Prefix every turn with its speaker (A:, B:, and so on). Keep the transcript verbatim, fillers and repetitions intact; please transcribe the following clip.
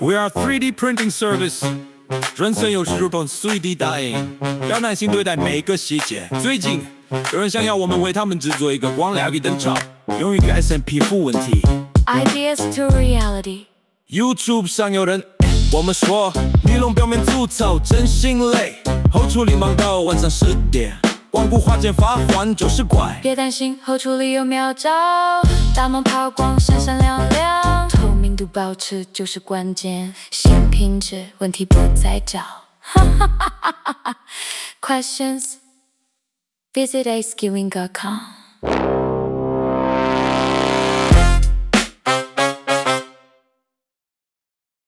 A: We are three D printing service， 人生有时如同 三 D 打印，要耐心对待每个细节。最近有人想要我们为他们制作一个光疗仪灯罩，用于改善皮肤问题。
B: Ideas to reality。
A: YouTube 上有人我们说，尼龙表面粗糙真心累，后处理忙到晚上十点，光不花钱罚款九十块。
B: 别担心，后处理有妙招，大门抛光闪闪亮亮，透明度保持就是关键，新品质问题不再找。Questions visit a skewing dot com